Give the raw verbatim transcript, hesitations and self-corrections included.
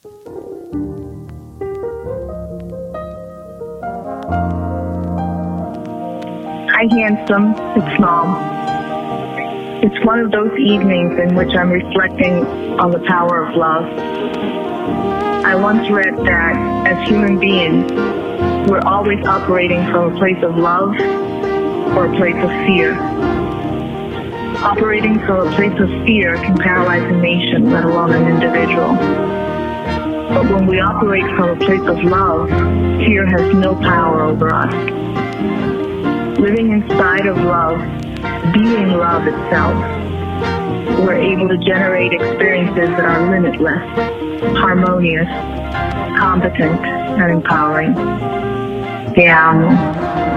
Hi, handsome. It's Mom. It's one of those evenings in which I'm reflecting on the power of love. I once read that as human beings, we're always operating from a place of love or a place of fear. Operating from a place of fear can paralyze a nation, let alone an individual. But when we operate from a place of love, fear has no power over us. Living inside of love, being love itself, we're able to generate experiences that are limitless, harmonious, competent, and empowering. Te amo.